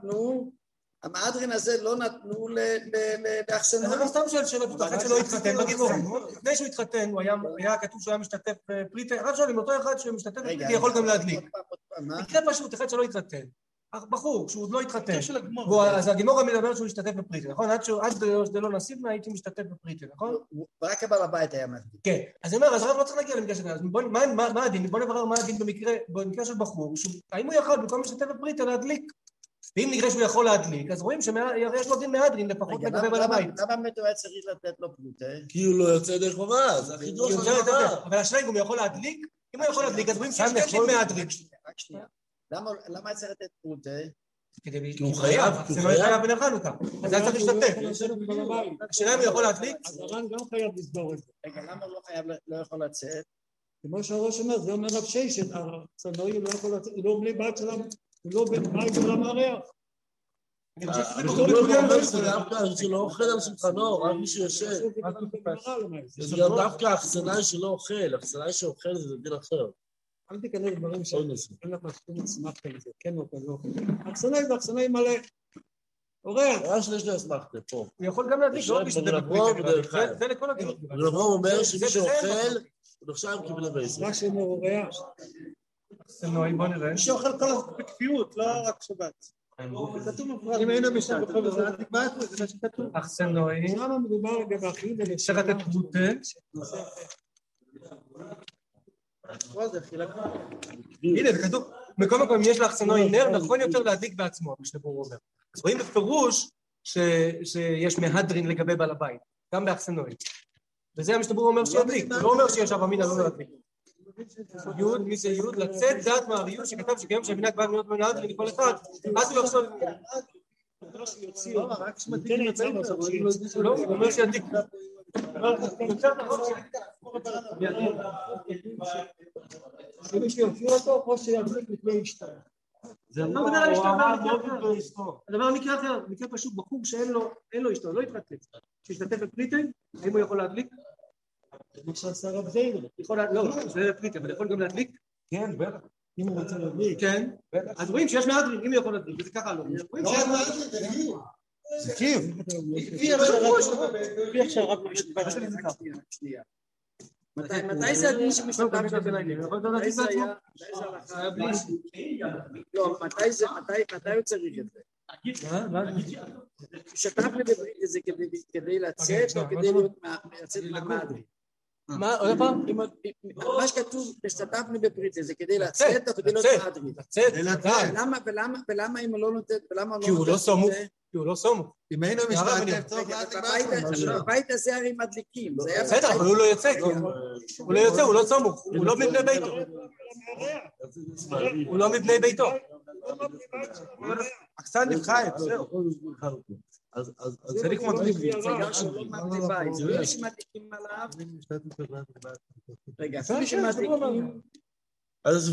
לא נתנו לאחסנאי. אני סתם שואל שאלה, אחד שלא התחתן, לפני שהוא התחתן, היה כתוב שהוא היה משתתף בפריטה, רק שואלים, אותו אחד שמשתתף בפריטה יכול גם להדליק. מקרה פשוט, אחד שלא התחתן, בחור, שהוא עוד לא התחתן, אז הגימורה מדבר שהוא השתתף בפריטה, נכון? עד שזה לא נסיב, הייתי משתתף בפריטה, נכון? רק הבעל הבית היה מדליק. כן, אז אני אומר, אז הרב לא צריך להגיע למקרה של זה, אז מה הדין? בוא נברר מה הדין במקרה של בחור, האם הוא יכול במקום משתתף בפריטה להדליק? ואם נראה שהוא יכול להדליק, אז רואים שיש לו דין מהדרין לפחות לגבי בעל הבית. למה באמת הוא היה צריך לתת לו פרוטה? כי הוא לא יוצא דרך חובה, זה החידוש של חובה. אבל השאלה אם הוא יכול להדליק, אם הוא יכול להדליק, אז רואים שיש דין מהדרין. רק שנייה. למה צריך לתת פרוטה? כי הוא חייב, זה לא חייב בן החנוכה. אז היה צריך להשתתף. השאלה אם הוא יכול להדליק? אז הר"ן גם חייב לסבור את זה. רגע, למה הוא לא יכול לצאת? כמו שהראש אומר, זה אומר רב ששת, הצנועים לא יכול לצאת, הוא לא בלי בית שלנו. הוא לא בית של המארח. זה דווקא שלא אוכל על שולחנו, רק מי שיושב. זה גם דווקא האחסנאי שלא אוכל, האחסנאי שאוכל זה דין אחר. אל תיכנס דברים שאין לך שום אסמכת על זה, כן או לא. האחסנאי זה האחסנאי מלא. אורח. היה שני אסמכת פה. הוא יכול גם להדליק, לא בשביל זה לכל הדברים. ולבוא אומר שמי שאוכל, הוא נחשב כבני בייס. רק שאומר אורח. בוא נראה. מי שאוכל כל הזמן בכפיות, לא רק שבת. אם היינו משם בכל זאת, זה מה שכתוב. אכסנאי. למה מדובר לגבי אחים צריך לתת פרוטה. הנה, זה כתוב. מכל מקום, אם יש לאכסנאי נר, נכון יותר להדליק בעצמו, מה שבור אומר. אז רואים בפירוש שיש מהדרין לגבי בעל הבית, גם באכסנאי. וזה המשתבור אומר שידליק, הוא לא אומר שיש אב אמינא לא להדליק. יוד, מי זה יוד? לצאת דעת מהריוד שכתב שקיים שהמנהג בא להיות מהדרין לכל אחד, אז הוא יחשוב... רק שמתאים יצא לא, הוא אומר שידליק. שמי שיופיע אותו או שידליק לפני אשתו. זה לא מדבר על אשתו, הדבר המקרה אחר, מקרה פשוט בחור שאין לו אשתו, לא יתחתן, שישתתף בפריטה, האם הוא יכול להדליק? מה שעשה רב זיינו. לא, זה פריטה, אבל יכול גם להדליק? כן, בטח. אם הוא רוצה להדליק. כן, אז רואים שיש מהדרין, אם הוא יכול להדליק, וזה ככה לא. לא רק מהדרין, זה קיב. לפי עכשיו רק שנייה. מתי זה הדין שמשתתף בביניים? מתי זה היה? לא, מתי הוא צריך את זה? שתף בברית זה כדי לצאת או כדי לצאת מהמהדרין? מה? עוד פעם? מה שכתוב, השתתפנו בברית זה כדי לצאת או כדי להיות מהדרין? לצאת. ולמה אם הוא לא נותן? כי הוא לא סמוך. כי הוא לא סומך. אם היינו משתתף טוב להדליק בבית הזה הרי מדליקים. בסדר, אבל הוא לא יוצא. הוא לא יוצא, הוא לא סומך. הוא לא מבני ביתו. הוא לא מבני ביתו. אכסן נבחרת, זהו. אז זה לקמות. זה גם שלא מבני בית. זה לא שמדליקים עליו. רגע, אפילו שמדליקים. אז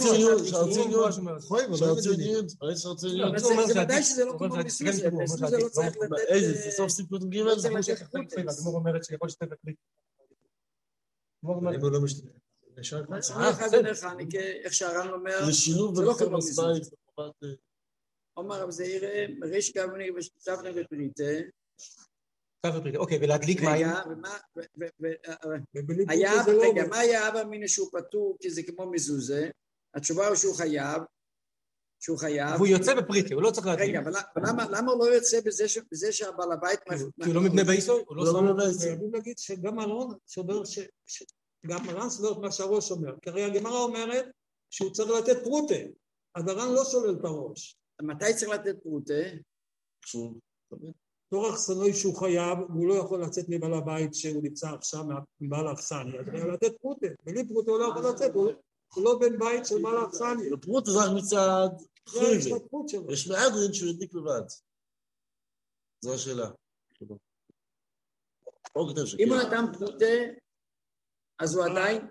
זה ודאי שזה לא כמו בסוזה, בסוזה לא צריך לתת... איזה, זה סוף סיפור ג' הגמור אומרת שיכול לשתף בפריטה. אם הוא לא משתתף. שלא יחייב בנר חניקה, איך שהר"ן אומר, זה שילוב זה לא בנכון כמו מסבית. מזוזה. אומר רב זעיר, מריש גבני ושתפנה בפריטה. אוקיי, ולהדליק מה היה? רגע, מה היה אבא מיניה שהוא פטור, כי זה כמו מזוזה? התשובה הוא שהוא חייב. והוא יוצא בפריטה, הוא לא צריך להדליק. רגע, למה הוא לא יוצא בזה שהבעל הבית... כי הוא לא מבנה ביסוי? הוא לא מבנה ביסוי. חייבים להגיד שגם הר"ן סובר גם הר"ן סובר מה שהראש אומר. כי הרי הגמרא אומרת שהוא צריך לתת פרוטה. אז הר"ן לא שולל את הראש. מתי צריך לתת פרוטה? תורך סנוי שהוא חייב, והוא לא יכול לצאת מבעל הבית שהוא נמצא עכשיו מבעל האכסניה. אז הוא לתת פרוטה. בלי פרוטה הוא לא יכול לצאת, הוא לא בן בית של בעל האכסניה. פרוטה זה רק מצד חיובי. ההשתתפות שלו. יש מהדרין שהוא ידליק לבד. זו השאלה. אם הוא נתן פרוטה, אז הוא עדיין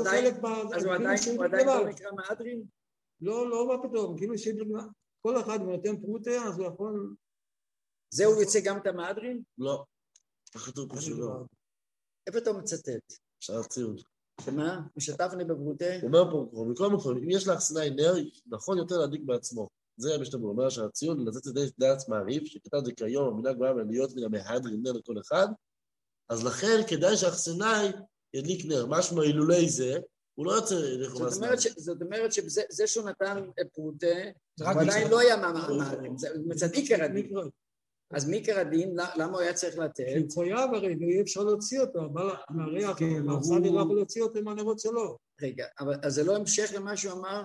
לא נקרא מהדרין? לא, מה פתאום, כאילו כל אחד נותן פרוטה, אז הוא יכול... זה הוא יוצא גם את המהדרין? לא. כתוב פה שלא. איפה אתה מצטט? שער ציון. שמה? משתפני בפרוטה? הוא אומר פה, מכל מקום, אם יש לאכסנאי נר, נכון יותר להדליק בעצמו. זה המשתמע, הוא אומר שער ציון, לצאת ידי דעת מעריף, שכתב זה כיום, המילה גבוהה להיות מן המהדרין נר לכל אחד, אז לכן כדאי שהאכסנאי ידליק נר. משמע אילולי זה, הוא לא יוצא לכו מהזמן. זאת אומרת שזה שהוא נתן פרוטה, הוא עדיין לא היה מהדרין, זה מצד עיקר הדין. אז מעיקר הדין, למה הוא היה צריך לתת? כי הוא חייב הרי, ואי אפשר להוציא אותו, אבל מהריח, האכסניה לא יכול להוציא אותו עם הנרות שלו. רגע, אבל זה לא המשך למה שהוא אמר?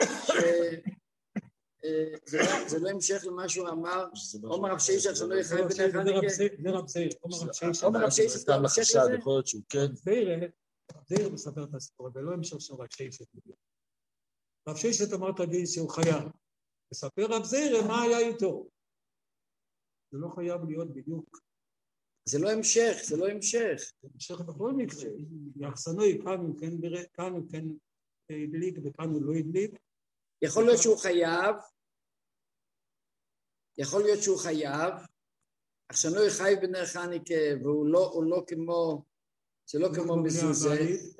זה לא המשך למה שהוא אמר? עומר רב שיישך שלא יחייב בנר חניקה? זה רב זעיר, עומר רב שיישך סתם לחשד, יכול להיות שהוא כן. רב זעיר מספר את הסיפור, ולא המשך של רב שיישך. רב שיישך אמר תגיד שהוא חייב. מספר רב זעיר מה היה איתו. זה לא חייב להיות בדיוק. זה לא המשך. זה המשך בכל מקרה. יחסנוי, כאן הוא כן הדליק וכאן הוא לא הדליק. יכול להיות שהוא חייב, יחסנוי חי בנר חניקה, והוא לא כמו, זה לא כמו מזוזה.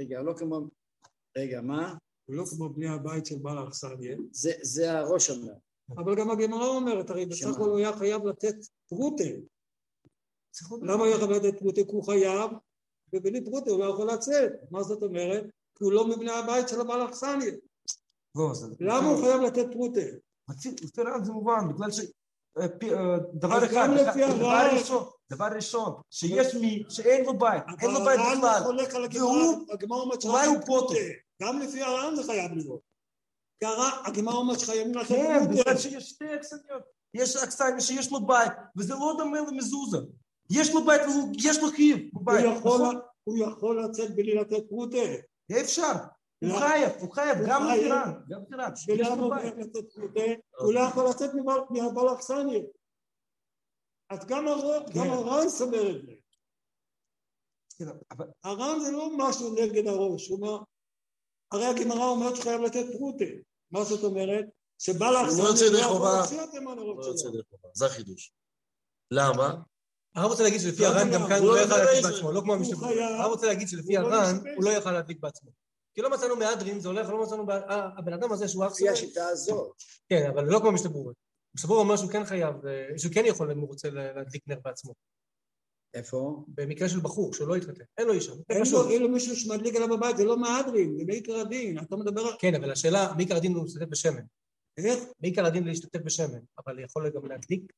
רגע, מה? הוא לא כמו בני הבית של בעל האכסניה. זה הראש אומר. אבל גם הגמרא אומרת, הרי בסך הכל הוא היה חייב לתת פרוטה. למה הוא היה חייב לתת פרוטה? כי הוא חייב, ובלי פרוטה הוא לא יכול לצאת. מה זאת אומרת? כי הוא לא מבני הבית של הבעל האכסניה. למה הוא חייב לתת פרוטה? זה מובן, בגלל ש... דבר אחד, דבר ראשון, שיש מי שאין לו בית, אין לו בית בכלל, והוא, אולי הוא פרוטה. גם לפי הר"ן זה חייב להיות. כי הגמרא אומרת שחייבים לתת כן, פרוטה. בגלל שיש שתי אכסניות. יש אכסניה שיש לו בית, וזה לא דומה למזוזה. יש לו בית ויש לו חיוב בבית. הוא יכול לצאת בלי לתת פרוטה. אפשר. הוא חייב, גם לפירן. ולמה הוא חייב לתת פרוטה? הוא לא יכול לצאת מהבעל האכסניה. אז גם הר"ן סובר את זה. הר"ן זה לא משהו נגד הראש. הוא אומר, הרי הגמרא אומרת שחייב לתת פרוטה. מה זאת אומרת? שבעל האכסניה לא יכול להוציא אותם מהנרות שלו. זה החידוש. למה? הרב רוצה להגיד שלפי הר"ן גם כאן הוא לא יכל להדליק בעצמו, לא כמו המשתתף. הרב רוצה להגיד שלפי הר"ן הוא לא יכל להדליק בעצמו. כי לא מצאנו מהדרין, זה הולך, לא מצאנו... הבן אדם הזה שהוא לפי השיטה הזאת. כן, אבל לא כמו המשתתף. המשתתף אומר שהוא כן חייב, שהוא כן יכול, אם הוא רוצה להדליק נר בעצמו. איפה? במקרה של בחור, שהוא לא יתחתן. אין לו אישה. אין לו מישהו שמדליק עליו בבית, זה לא מהדרין, זה מעיקר הדין. אתה מדבר... כן, אבל השאלה, מעיקר הדין הוא להשתתף בשמן. איך? מעיקר הדין להשתתף בשמן, אבל יכול גם להדליק.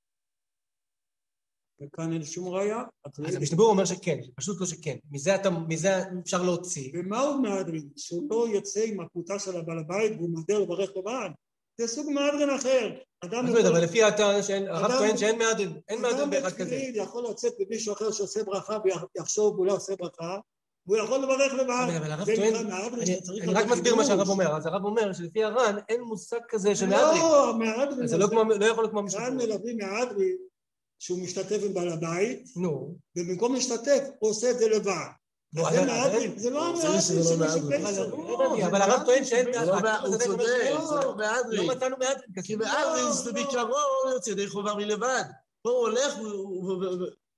וכאן אין שום ראיה. אז המשתבר אומר שכן, פשוט לא שכן. מזה אפשר להוציא. ומה הוא מהדרין? שהוא לא יוצא עם הפרוטה של הבעל הבית והוא מהדר לברך לבד. זה סוג מהדרין אחר. אבל לפי הרב טוען שאין מהדרין. אין מהדרין באחד כזה. אדם יכול לצאת במישהו אחר שעושה ברכה ויחשוב והוא לא עושה ברכה. והוא יכול לברך לבד. אבל הרב טוען, אני רק מסביר מה שהרב אומר. אז הרב אומר שלפי הר"ן אין מושג כזה של מהדרין. לא, מהדרין. זה לא יכול להיות כמו המשתתף. כאן מלווים מהדרין שהוא משתתף עם בעל הבית, נו. ובמקום להשתתף, הוא עושה את זה לבד. זה מהדרין, זה לא המהדרין שמשתתף. אבל הרב טוען שאין מהדרין. הוא צודק, זה לא מהדרין. לא מצאנו מהדרין. כי מהדרין זה בעיקרון יוצא די חובה מלבד. פה הוא הולך,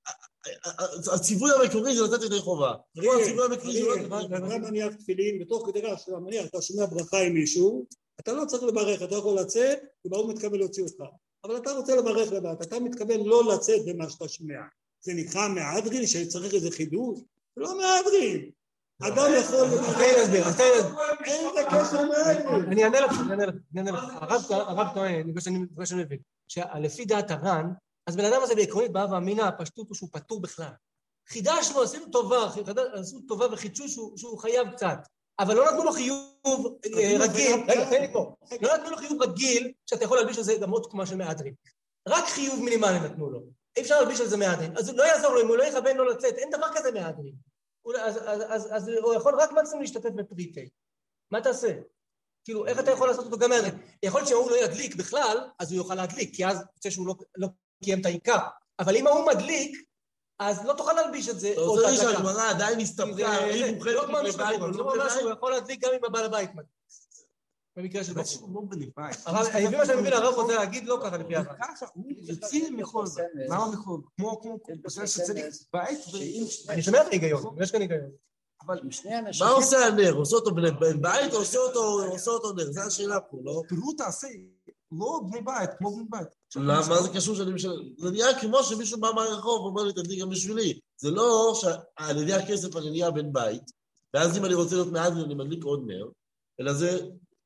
הציווי המקורי זה לתת ידי חובה. הציווי המקורי זה לא... אתה מניח תפילין, בתוך כדי רעש, אתה מניח, אתה שומע ברכה עם מישהו, אתה לא צריך לברך, אתה יכול לצאת, ובאו מתכוון להוציא אותך. אבל אתה רוצה לברך לבד, אתה מתכוון לא לצאת במה שאתה שומע. זה נקרא מהדרין, שצריך איזה חידוש? לא מהדרין. אדם יכול... אין את הקשר מהדרין. אני אענה לך. הרב טוען, בגלל שאני מבין, שלפי דעת הר"ן, אז בן אדם הזה בעקרונית בא ואמינה, הפשטות הוא שהוא פטור בכלל. חידשנו, עשינו טובה וחידשו שהוא חייב קצת. אבל לא נתנו לו חיוב רגיל, לא נתנו לו חיוב רגיל, שאתה יכול להלביש על זה גם עוד תקומה של מהדרין. רק חיוב מינימלי נתנו לו. אי אפשר להלביש על זה מהדרין. אז לא יעזור לו, אם הוא לא יכוון לו לצאת, אין דבר כזה מהדרין. אז הוא יכול רק מקסימום להשתתף בפריטי. מה תעשה? כאילו, איך אתה יכול לעשות אותו גם מהדרין? יכול להיות שהוא לא ידליק בכלל, אז הוא יוכל להדליק, כי אז יוצא שהוא לא קיים את העיקר. אבל אם הוא מדליק, אז לא תוכל להלביש את זה. זה לי שהגמרא עדיין הסתפקה, אם הוא חלק לבית, זה לא ממש, הוא יכול להדליק גם עם הבעל הבית. במקרה של בחור. אני מבין מה שאני מבין, הרב רוצה להגיד לא ככה לפי הרב. ככה, הוא יוציא מחול. מה מחול? כמו שצריך בית. אני שומע את ההיגיון, יש כאן היגיון. אבל עם שני אנשים... מה עושה הנר? עושה אותו בן בית או עושה אותו נר? זו השאלה פה, לא? פירוט תעשה, לא בני בית, כמו בני בית. למה זה קשור שאני משלם? זה נהיה כמו שמישהו בא מהרחוב ואומר לי, תדליק גם בשבילי. זה לא שעל ידי הכסף אני נהיה בן בית, ואז אם אני רוצה להיות מהדרין, אני מדליק עוד נר, אלא זה...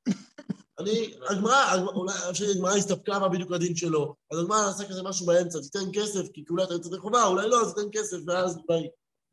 הגמרא הסתפקה מה בדיוק הדין שלו, אז הגמרא נעשה כזה משהו באמצע, תיתן כסף, כי אולי אתה יוצא לחובה, אולי לא, אז תיתן כסף, ואז אולי...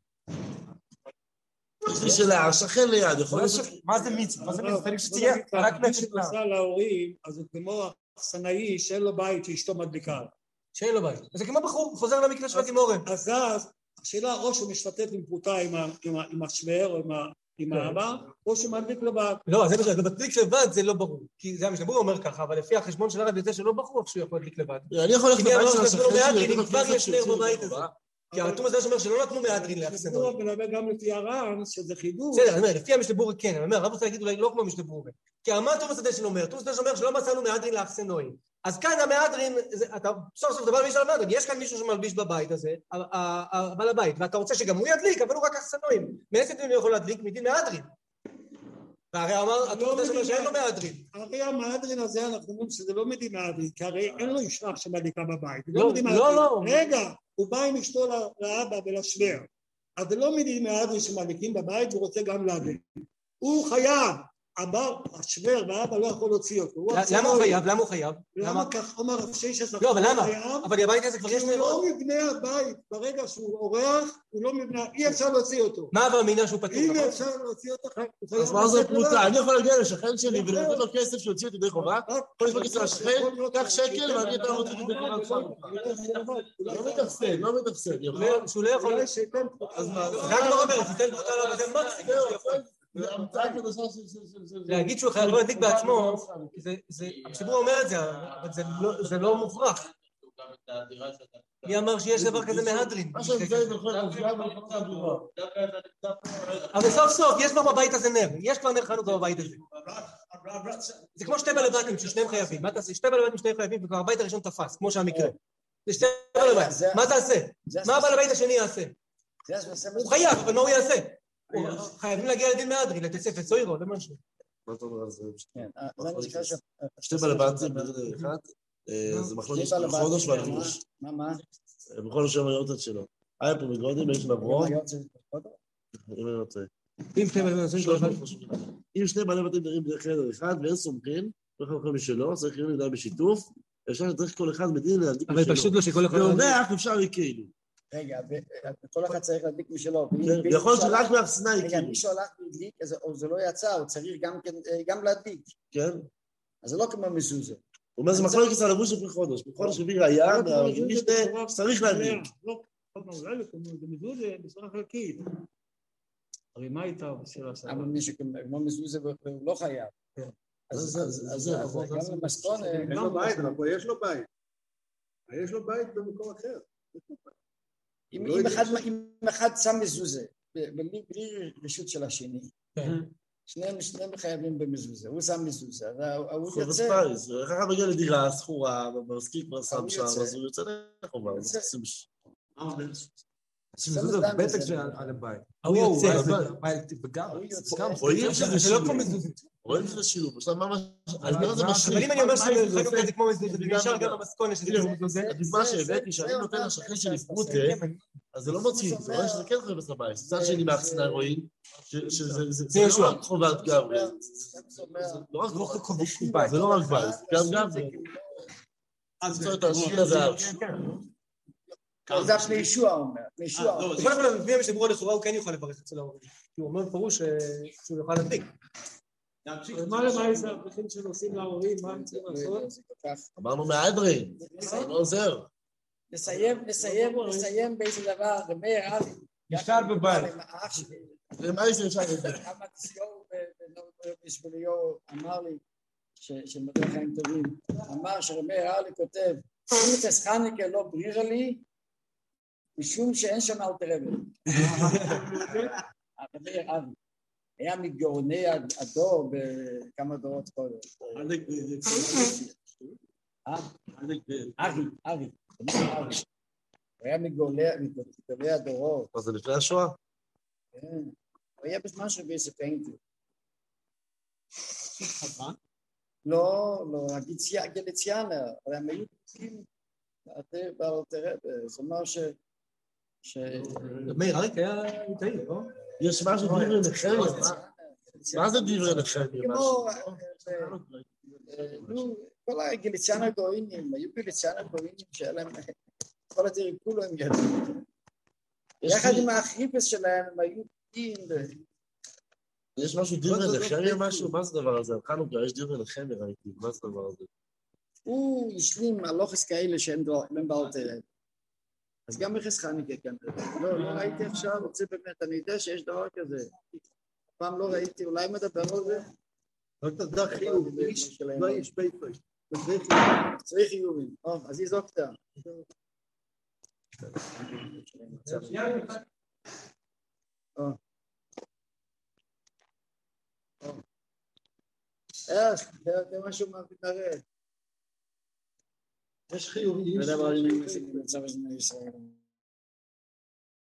יש לי שאלה, השכן ליד, יכול להיות... מה זה מצווה? מה זה מצווה? צריך שתהיה רק נשאלה. עשה להורים, אז הוא כמו החסנאי שאין לו בית שאשתו מדליקה. שאין לו בית. אז זה כמו בחור, חוזר למקרה של הגימורים. אז השאלה או שהוא משתתף עם פרוטה עם השוור או עם האבא, או שהוא מדליק לבד. לא, זה בסדר, מדליק לבד זה לא ברור. כי זה המשתבור אומר ככה, אבל לפי החשבון של הרב יוצא שלא ברור שהוא יכול להדליק לבד. אני יכול ללכת לבית של השכן שלי, אם כבר יש נר בבית הזה. כי הרתום הזה שאומר שלא נתנו מהדרין לאחסנוי. הוא מדבר גם לפי הר"ן, שזה חידוש. בסדר, אני אומר, לפי המשתבור כן, אני אומר, הרב רוצה להגיד אולי לא כמו המשתבור. כי מה תום השדה שלו אומר? תום השדה שאומר שלא מצאנו מהדרין לאחסנוי. אז כאן המהדרין, אתה סוף סוף דבר מישהו על המהדרין, יש כאן מישהו שמלביש בבית הזה, בעל הבית, ואתה רוצה שגם הוא ידליק, אבל הוא רק אחסנויים. מאיזה דין הוא יכול להדליק? מדין מהדרין. והרי אמר, התום הזה שאומר שאין לו מהדרין. הרי המהדרין הזה, אנחנו אומרים שזה לא מדין מהדרין, כי הרי אין לו אישה שמדליקה בבית. לא. רגע, הוא בא עם אשתו לאבא ולשוור. אז זה לא מדין מהדרין שמדליקים בבית, הוא רוצה גם להדליק. הוא חייב. השוור והאבא לא יכול להוציא אותו. למה הוא חייב? למה הוא חייב? למה כך אומר רב ששת? לא, אבל למה? אבל הבית הזה כבר יש... הוא לא מבנה הבית. ברגע שהוא אורח, הוא לא מבנה... אי אפשר להוציא אותו. מה אבל המינה שהוא פתור? אם אפשר להוציא אותו... אז מה זה פרוטה? אני יכול להגיע לשכן שלי ולתת לו כסף שיוציא אותי די חובה? יכול לבקש לשכן, קח שקל ואני אתן לו אותי די חובה. לא מתפסד. שהוא לא יכול... אז מה? רק לא אומר, תיתן פרוטה לו, זה מקסימום. להגיד שהוא חייב להדליק בעצמו, המשתבור אומר את זה, אבל זה לא מוכרח. מי אמר שיש דבר כזה מהדרין? אבל סוף סוף יש כבר בבית הזה נר, יש כבר נר חנוכה בבית הזה. זה כמו שתי בעלי בתים ששניהם חייבים, מה תעשה? שתי בעלי בתים שניהם חייבים וכבר הבית הראשון תפס, כמו שהמקרה. זה שתי בעלי בתים, מה תעשה? מה הבעל הבית השני יעשה? הוא חייב, אבל מה הוא יעשה? חייבים להגיע לדין מהדרין, לתוספת סוירו, למשהו. מה אתה אומר על זה? שתי בעלי בתים בגדר אחד, זה מחלוקת בחודש והחידוש. מה? בכל השם היורצת שלו. היה פה מגודים, יש לברום. אם אני רוצה. אם שני בעלי בתים דרים בדרך חדר אחד, ואין סומכים, לא יכול משלו, צריך להיות לדעת בשיתוף, אפשר שצריך כל אחד מדין להדליק משלו. אבל פשוט לא שכל אחד... ואומח אפשר כאילו. רגע, כל אחד צריך להדליק משלו. יכול שרק מאחסנה רגע, כאילו. מישהו הלך להדליק, זה לא יצא, הוא צריך גם להדליק. כן. אז זה לא כמו מזוזה. הוא אומר, זה מחלוקת על לבוש לפני חודש. בחודש הביא ראייה, צריך להדליק. לא, אולי זה מזוזה בסורה חלקית. הרי מה הייתה בשביל הסבבה? אבל מישהו כמו מזוזה והוא לא חייב. אז גם למסכון... יש לו בית, אבל פה יש לו בית. יש לו בית במקום אחר. אם אחד שם מזוזה, בלי רשות של השני, שניהם חייבים במזוזה, הוא שם מזוזה, הוא יוצא... איך אחד מגיע לדירה, סחורה, במסקיק כבר שם שם, אז הוא יוצא לחובה. מזוזה בטח שעל הבית. הוא יוצא. הבית בגר. רואים שזה זה לא כמו שילוב. מזוזית. רואים שזה שילוב. עכשיו מה אני אומר זה משהו. אבל אם אני אומר שחנוכה זה כמו מזוזה, זה נשאר גם במסכונה שזה כמו מזוזה. הדוגמה שהבאתי, שאני נותן לשכן שלי פרוטה, אז זה לא מוציא את זה, רואה שזה כן חייב לבית. צד שני מהחסנה רואים, שזה לא רק חובת גברי. זה לא רק בית, גם גברי. אז צריך את השיר הזה. זה אף לישוע אומר, לישוע. בכל אופן, המביאים שדיברו על לכאורה הוא כן יוכל לברך אצל ההורים. כי הוא אומר בפירוש שהוא יוכל להדליק. מה למעשה הבריכים שנוסעים להורים, מה הם צריכים לעשות? אמרנו מהדרין, זה לא עוזר. נסיים באיזה דבר, ומאיר אבי. נשאר בבית. למה יש אפשר לזה? כמה תסיור בשביליו אמר לי, שמדע חיים טובים, אמר שרמי אבי כותב, פרוצס חניקה לא ברירה לי, משום שאין שם אלתרבה. רמי אבי. היה מגאוני הדור בכמה דורות קודם. אבי. הוא היה מגאוני הדורות. אז זה לפני השואה? כן. הוא היה בזמן של באיזה פיינטר. לא, הגליציאנר, אבל הם היו פתקים באלתרבה. זאת אומרת מאיר אריק היה ליטאי, לא? יש משהו דברי נחמיה, מה זה דברי נחמיה? כל הגליציאנר גוינים, היו גליציאנר גוינים שהיה להם, כל התיריקולו הם ידעו. יחד עם האחיפס שלהם הם היו פתקים. יש משהו דברי נחמיה משהו? מה זה דבר הזה? חנוכה, יש דברי נחמיה ראיתי, מה זה דבר הזה? הוא השלים הלוחס כאלה שהם באלתרבה. אז גם מכס חניקה כאן, לא ראיתי עכשיו, רוצה באמת, אני יודע שיש דבר כזה, פעם לא ראיתי, אולי מדבר על זה? זה חיוב, לא יש ביתו, צריך חיובים, אז היא זוקתה. זה משהו מתנראה. יש חיובים. זה דבר עם ישראל.